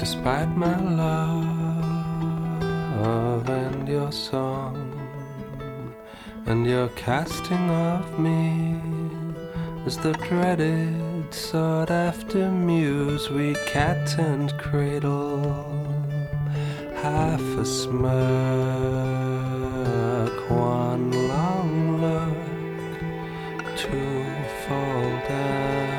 Despite my love and your song and your casting of me as the dreaded sought after muse, we cat and cradle, half a smirk, one long look, to fall down.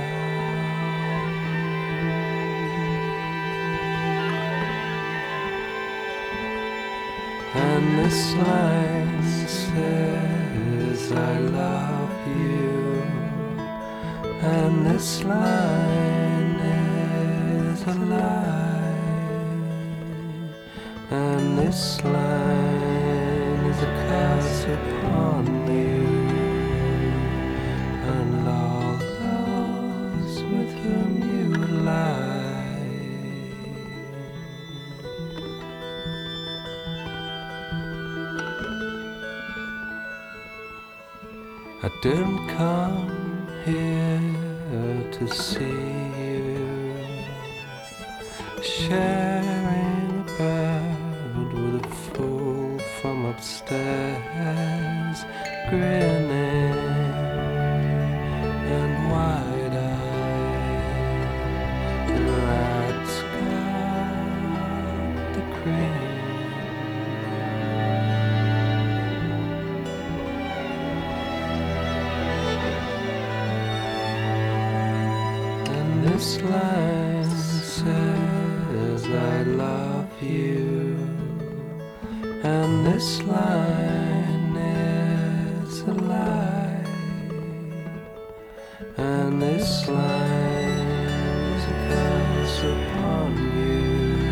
And this line says I love you, and this line is a lie, and this line is a curse upon you and all those with whom you lie. I didn't come here to see you sharing a bed with a fool from upstairs, grinning and wide-eyed. The rats got the cream. This line says I love you, and this line is a lie, and this line is a curse upon you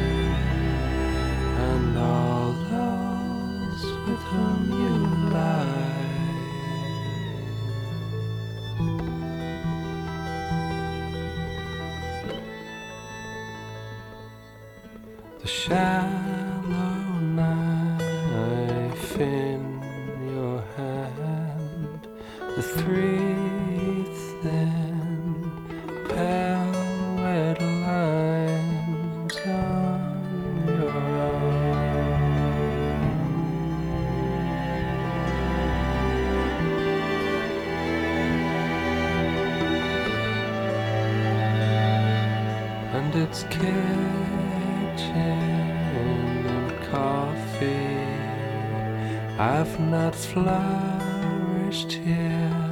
and all those with whom you lie. The shallow knife in your hand, the three thin, pale red lines on your arm. And it's and coffee. I've not flourished here.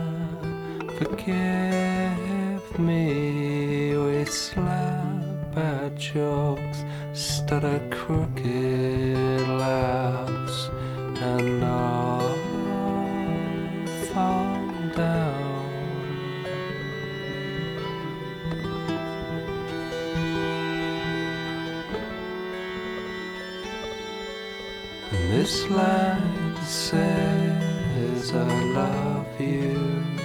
Forgive me. We slap at jokes, stutter crooked laughs, and all fall down. This line says I love you,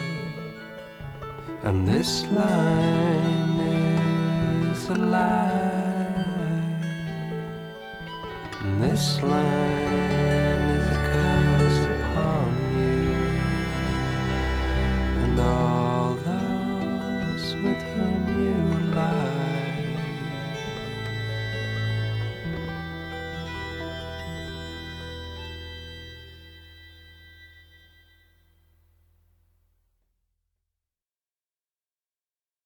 and this line is a lie, and this line is a curse upon you and all those with whom